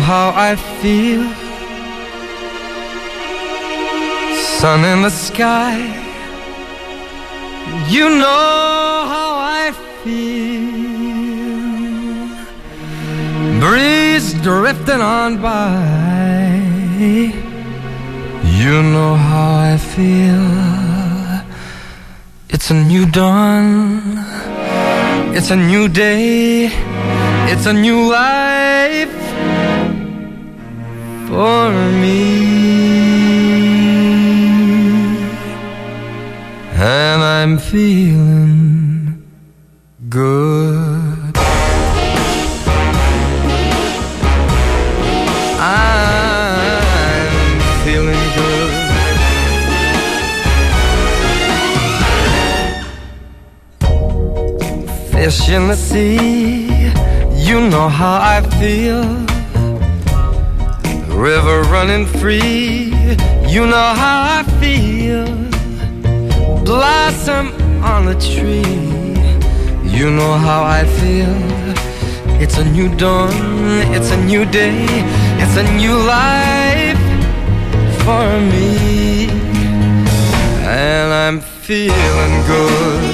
how I feel. Sun in the sky. You know how I feel. Breeze drifting on by. You know how I feel. It's a new dawn. It's a new day. It's a new life for me. And I'm feeling good. I'm feeling good. Fish in the sea, you know how I feel. River running free, you know how I feel. Blossom on the tree, you know how I feel. It's a new dawn, it's a new day, it's a new life for me. And I'm feeling good.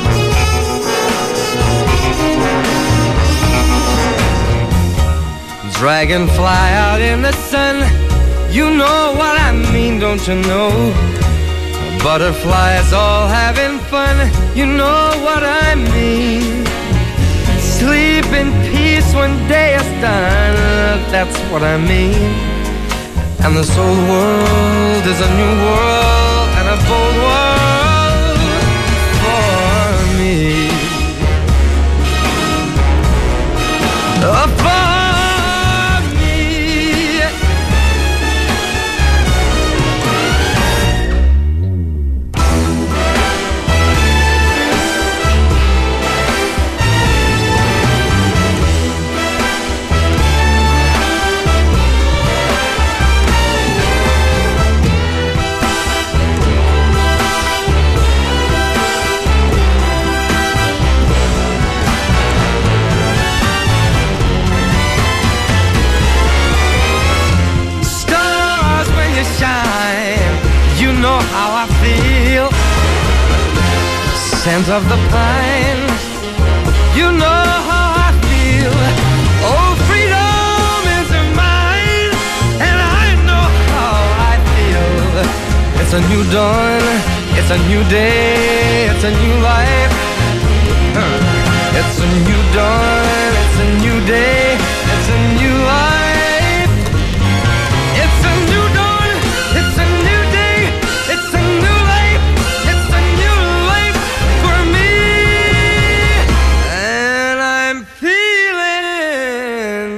Dragonfly out in the sun, you know what I mean, don't you know? Butterflies all having fun, you know what I mean. Sleep in peace when day is done, that's what I mean. And this old world is a new world and a bold world for me. For me. Scent of the pine, you know how I feel. Oh, freedom is mine, and I know how I feel. It's a new dawn, it's a new day, it's a new life. It's a new dawn, it's a new day, it's a new life. It's a new dawn, it's a new day, it's a new life. It's a new life for me, and I'm feeling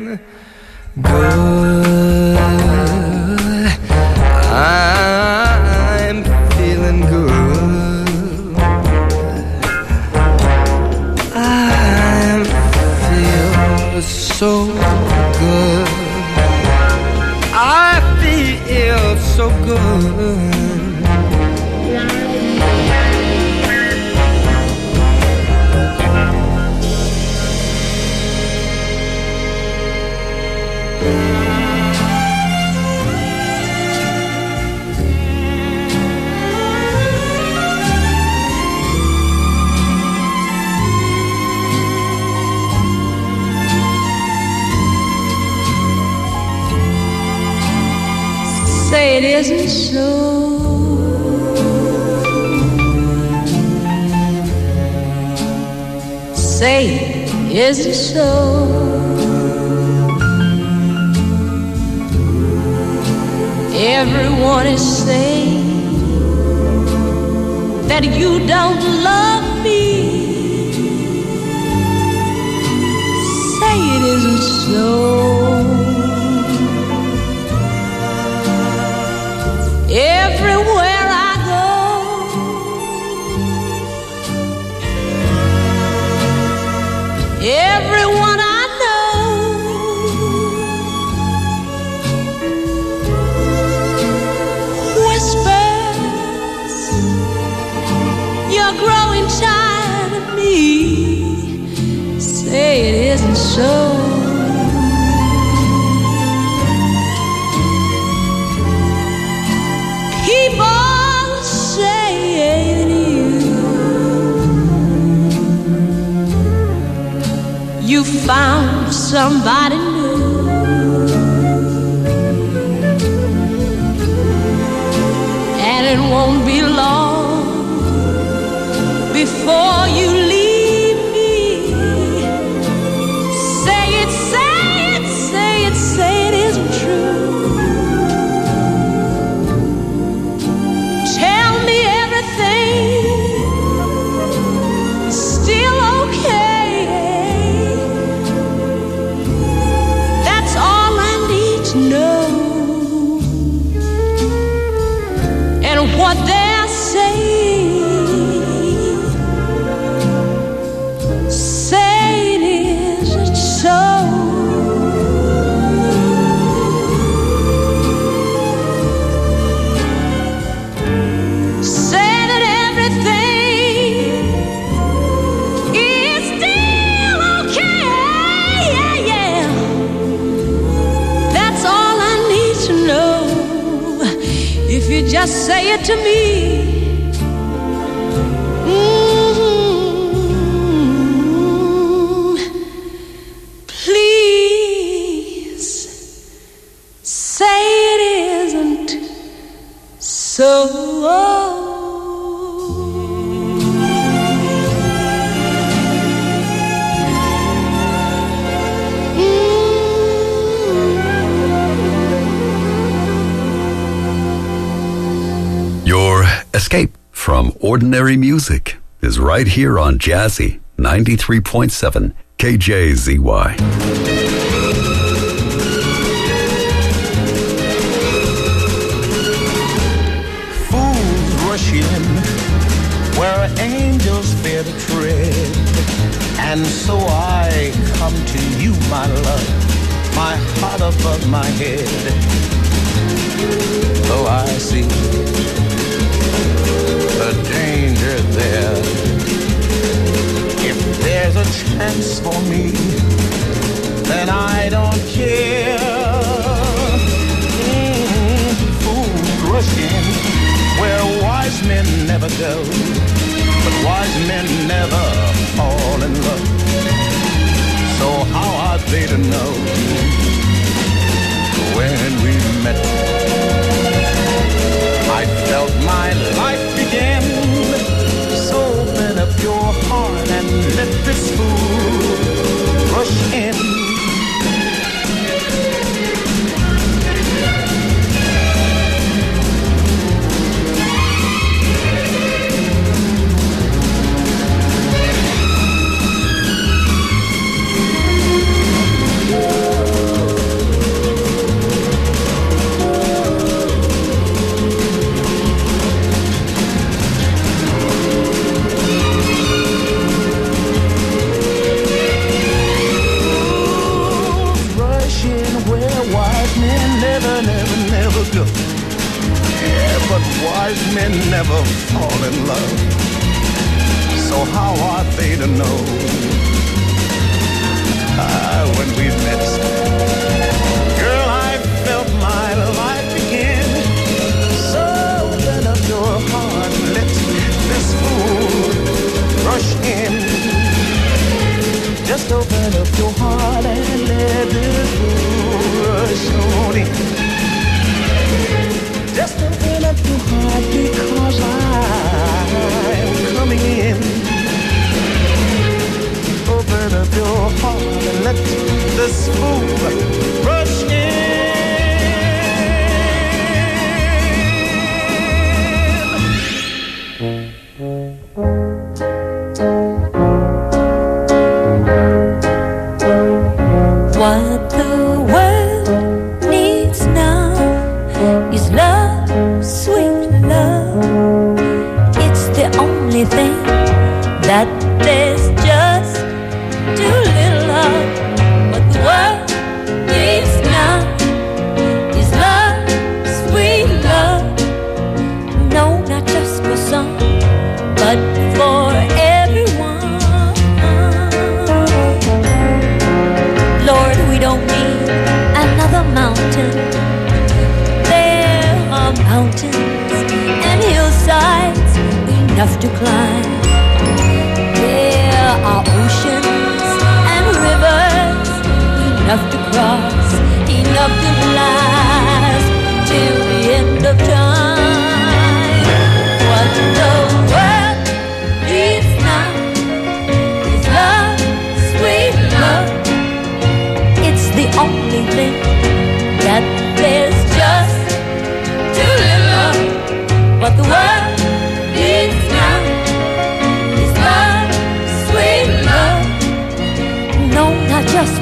good. I'm feeling good. I feel so good. I feel so good. Say it isn't so. Say it isn't so. Everyone is saying that you don't love me. Say it isn't so. Everywhere I go, everyone I know whispers, you're growing tired of me. Say it isn't so. found somebody new. And it won't be long before you leave me. Say it, say it, say it, say it isn't true. Tell me everything is still okay. That's all I need to know. And what they're saying, say it isn't so. Say that everything is still okay. Yeah, yeah. That's all I need to know. If you just say it to me. Please say it isn't so. Your escape from ordinary music is right here on Jazzy 93.7 KJZY. Fools rush in where angels fear to tread, and so I come to you, my love, my heart above my head. Though I see the danger there, if there's a chance for me, then I don't care. Fools rush in where wise men never go, but wise men never fall in love. So how are they to know when we met? I felt my life begin. So open up your heart and let this fool rush in. Go. Yeah, but wise men never fall in love. So how are they to know? When we met, girl, I felt my life begin. So open up your heart, let this fool rush in. Just open up your heart and let this fool rush on in. Just open up your heart because I'm coming in. Open up your heart and let this fool rush What the world needs now is love, sweet love. It's the only thing that there's just too little of. What the world needs now is love, sweet love. No, not just for some, but for everyone. Lord, we don't need another mountain. There are mountains and hillsides enough to climb. There are oceans and rivers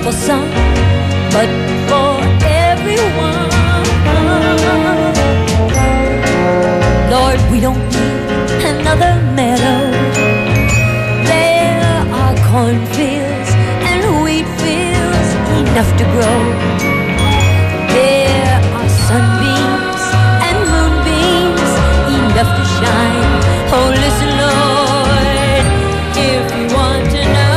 for some, but for everyone. Lord, we don't need another meadow. There are cornfields and wheat fields enough to grow. There are sunbeams and moonbeams enough to shine. Oh, listen, Lord, if you want to know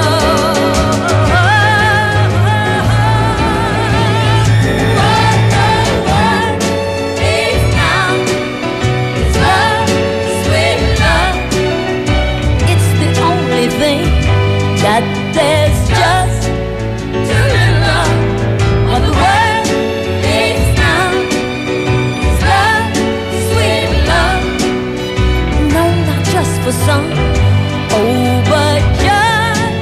what the world needs now is love, sweet love. It's the only thing that there's just too little of. What the world needs now is love, sweet love. No, not just for some, oh, but just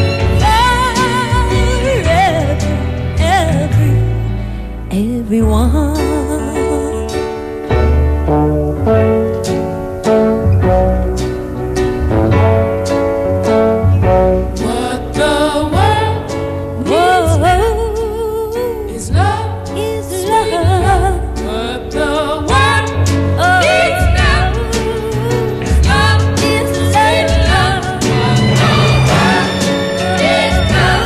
for everyone. What the world needs is love, Is love. what the world needs now is love, Is sweet love. What the world needs now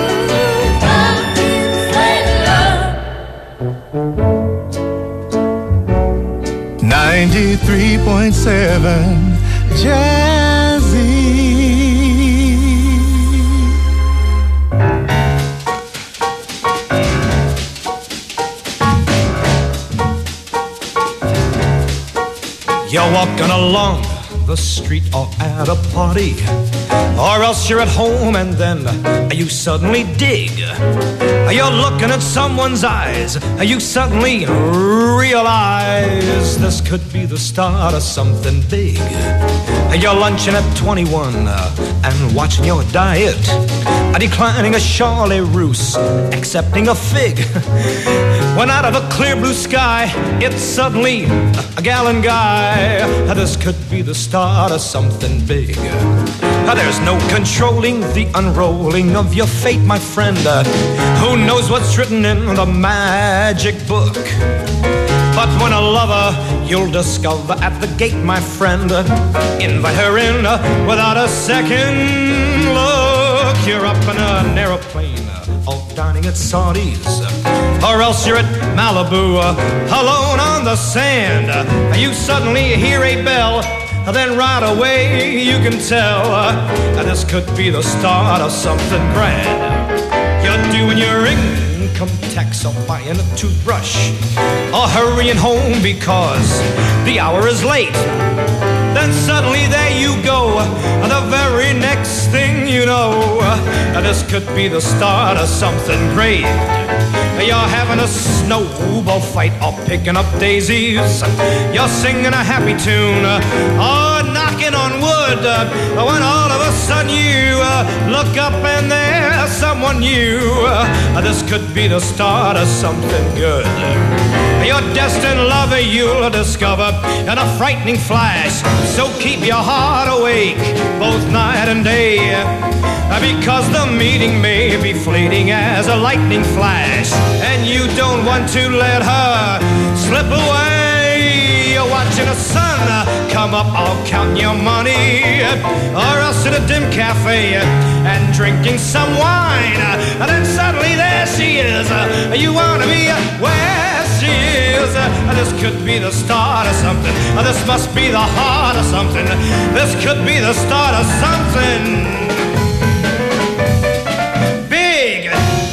is love, sweet love. 93.7 Jazzy. You're walking along the street or at a party, or else you're at home and then you suddenly dig. You're looking at someone's eyes, you suddenly realize this could be the start of something big. You're lunching at 21 and watching your diet, declining a Charlie Roos, accepting a fig. When out of a clear blue sky, it's suddenly a gallon guy. This could be the start of something big. There's no controlling the unrolling of your fate, my friend. Who knows what's written in the magic book? But when a lover you'll discover at the gate, my friend, invite her in without a second look. You're up in an aeroplane, all dining at Saudi's, or else you're at Malibu, alone on the sand. You suddenly hear a bell, then right away you can tell this could be the start of something grand. You're doing your income tax or buying a toothbrush, or hurrying home because the hour is late. Then suddenly there you go, the very next thing you know, this could be the start of something great. You're having a snowball fight or picking up daisies. You're singing a happy tune or knocking on wood, when all of a sudden you look up and there's someone new. This could be the start of something good. Your destined lover you'll discover in a frightening flash. So keep your heart awake both night and day, because the meeting may be fleeting as a lightning flash, and you don't want to let her slip away. You're watching the sun come up, all counting your money, or else in a dim cafe and drinking some wine. And then suddenly there she is. You want to be where she is. This could be the start of something. This must be the heart of something. This could be the start of something big.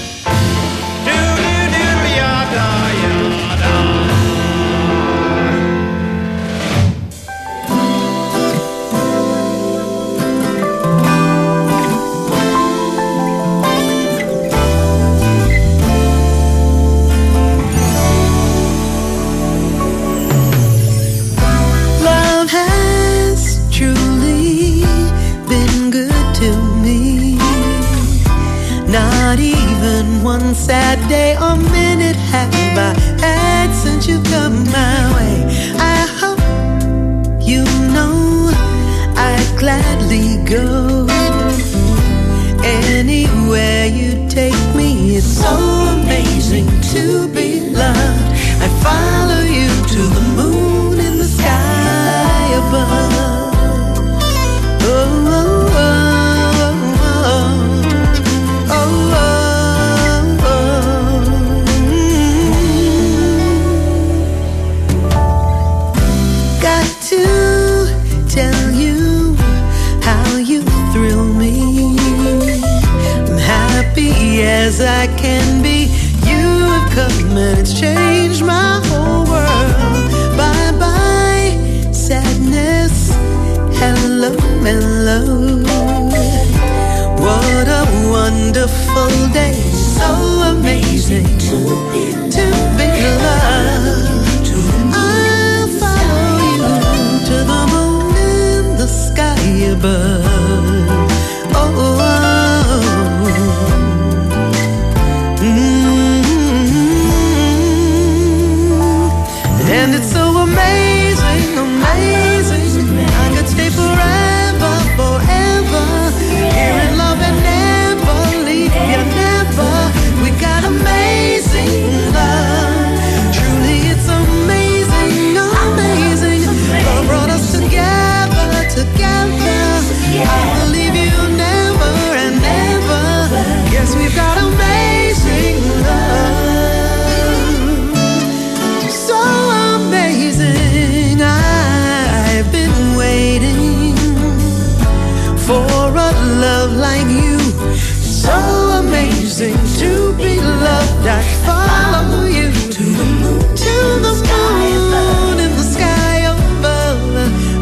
One sad day or minute have I had since you come my way. I hope you know I'd gladly go anywhere you take me. free as I can be. You have come and it's changed my whole world. Bye-bye, sadness. Hello, mellow. What a wonderful day. So amazing to be loved. I'll follow you to the moon and the sky above. Oh, oh, and it's so amazing, amazing. I could stay forever, forever. Here in love and never leave you, never. We got amazing love. Truly, it's amazing, amazing. Love brought us together, together. I will leave you never and never. Yes, we've got amazing love. So amazing. I've been waiting for a love like you. So amazing to be loved. I follow you to the moon and the sky above.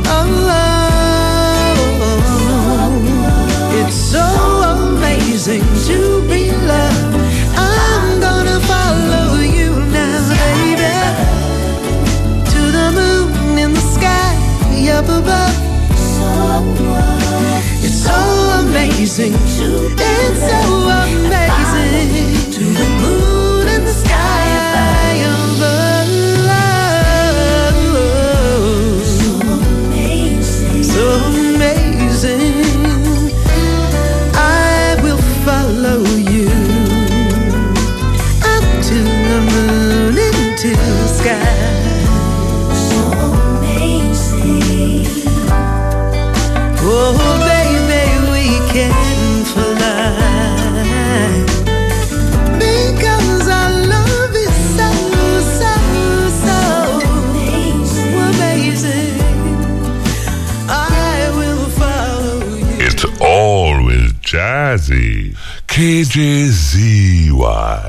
Oh, it's so amazing to be loved. I'm gonna follow you now, baby, to the moon and the sky up above. It's so amazing. It's so amazing to the moon and the sky above. So amazing. So amazing. I will follow you up to the moon and to the sky. So amazing. Oh, baby, we can fly, because our love is so, so, so amazing. I will follow you. It's always jazzy. KJZY.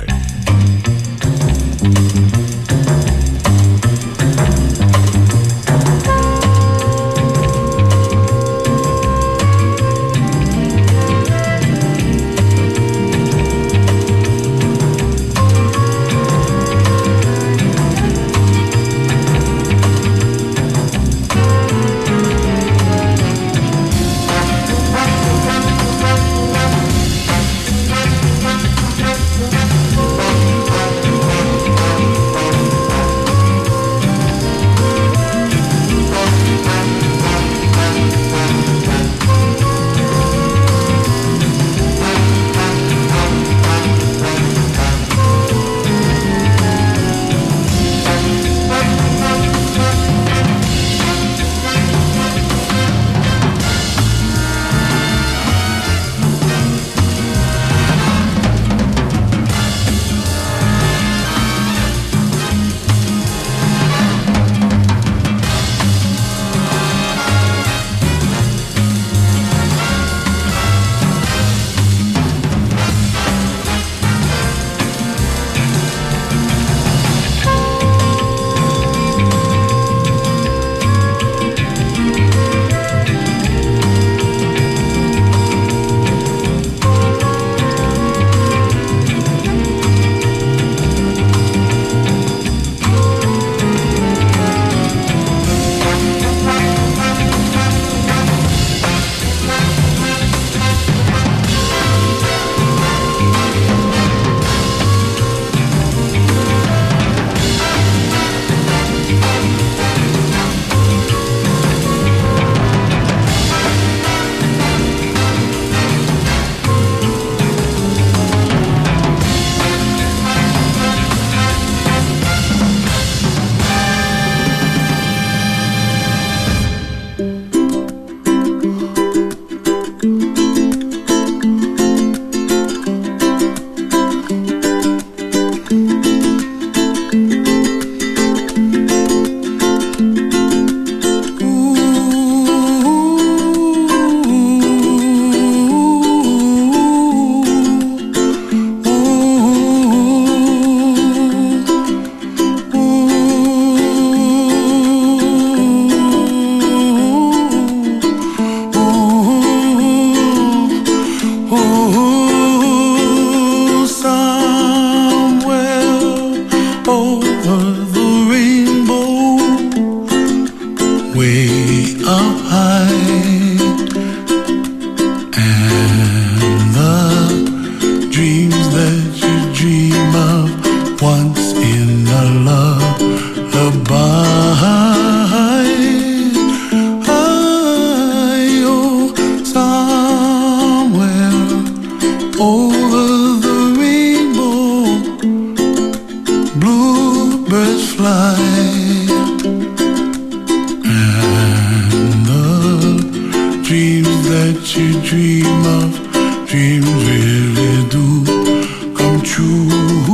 you dream of, dreams really do come true.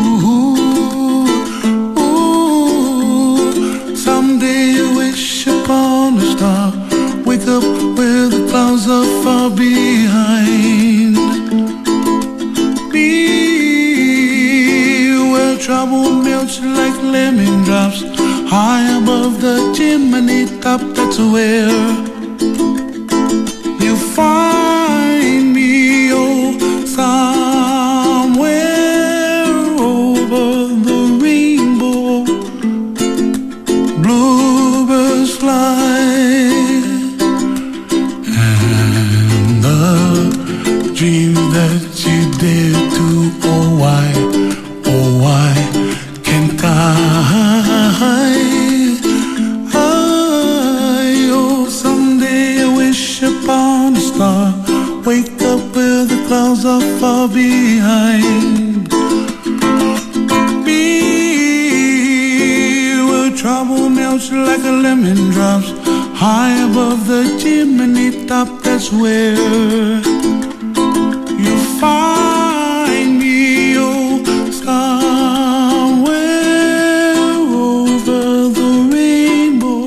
Ooh, someday you wish upon a star, wake up where the clouds are far behind. Be where trouble melts like lemon drops, high above the chimney top. That's where you find me, oh, somewhere over the rainbow. Bluebirds fly, and the dreams that you dare to, oh why can't I? Oh, someday I wish upon a star, wake up where the clouds are far behind. Be where trouble melts like a lemon drops, high above the chimney top. That's where you find me, oh, somewhere over the rainbow,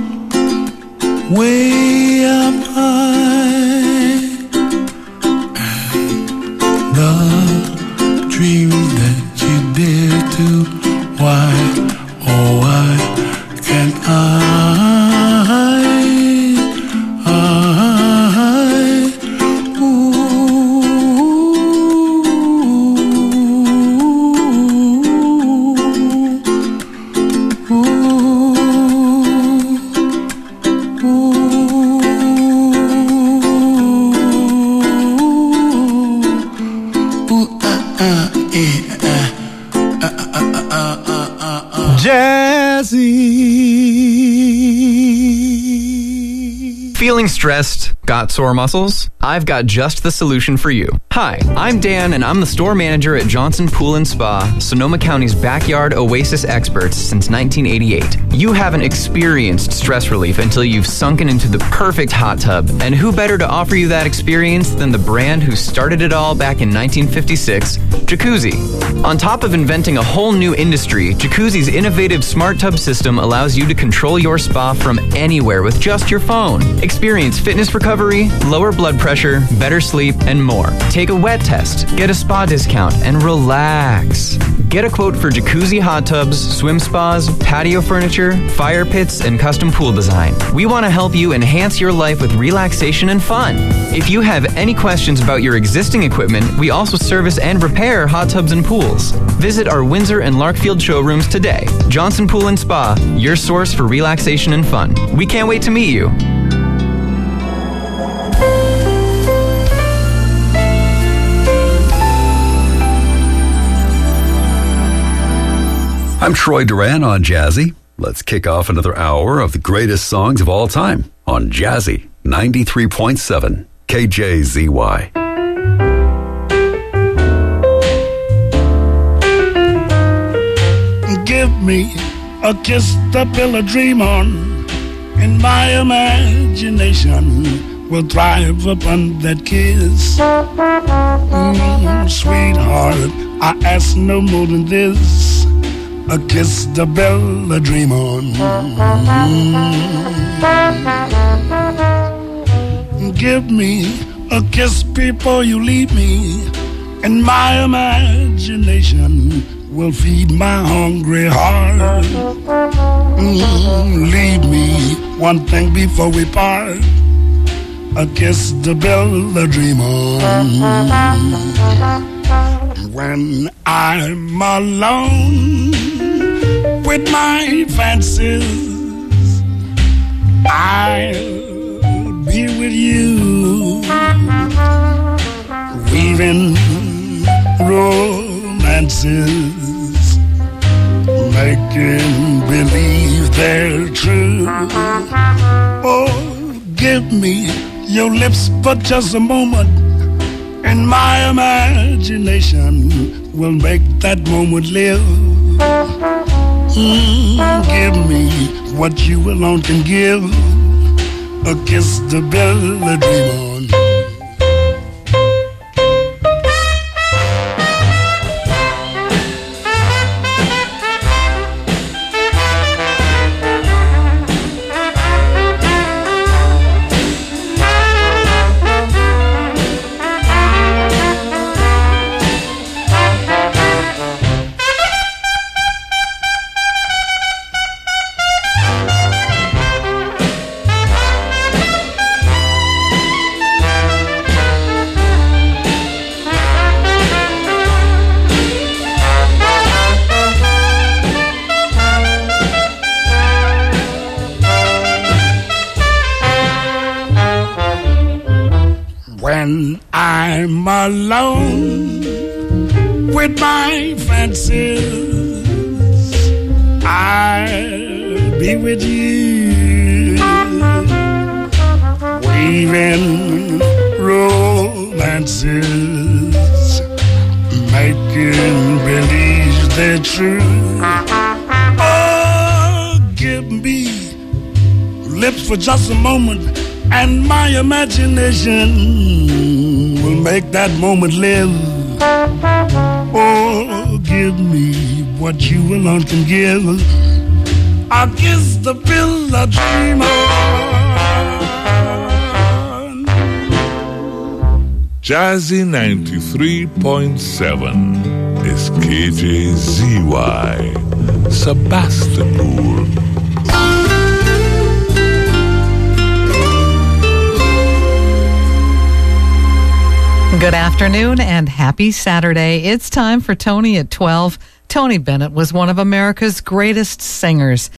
way up high. The dreams that you dare to, why, oh why can't I? Feeling stressed? Got sore muscles? I've got just the solution for you. Hi, I'm Dan, and I'm the store manager at Johnson Pool & Spa, Sonoma County's backyard oasis experts since 1988. You haven't experienced stress relief until you've sunken into the perfect hot tub, and who better to offer you that experience than the brand who started it all back in 1956, Jacuzzi. On top of inventing a whole new industry, Jacuzzi's innovative smart tub system allows you to control your spa from anywhere with just your phone. Experience fitness recovery, lower blood pressure, better sleep, and more. Take a wet test, get a spa discount, and relax. Get a quote for jacuzzi hot tubs, swim spas, patio furniture, fire pits, and custom pool design. We want to help you enhance your life with relaxation and fun. If you have any questions about your existing equipment, we also service and repair hot tubs and pools. Visit our Windsor and Larkfield showrooms today. Johnson Pool & Spa, your source for relaxation and fun. We can't wait to meet you. I'm Troy Duran on Jazzy. Let's kick off another hour of the greatest songs of all time on Jazzy 93.7 KJZY. Give me a kiss to build a dream on, and my imagination will thrive upon that kiss. Sweetheart, I ask no more than this, a kiss to build a dream on. Give me a kiss before you leave me, and my imagination will feed my hungry heart. Leave me one thing before we part, a kiss to build a dream on. When I'm alone with my fancies, I'll be with you, weaving romances, making believe they're true. Oh, give me your lips for just a moment, and my imagination will make that moment live. Give me what you alone can give, a kiss to build a dream on. when I'm alone with my fancies, I'll be with you, weaving romances, making believe they're true. Oh, give me lips for just a moment, and my imagination will make that moment live. Oh, give me what you alone can give. I'll kiss the pill I dream on. Jazzy 93.7 is KJZY, Sebastopol. Good afternoon and happy Saturday. It's time for Tony at 12. Tony Bennett was one of America's greatest singers.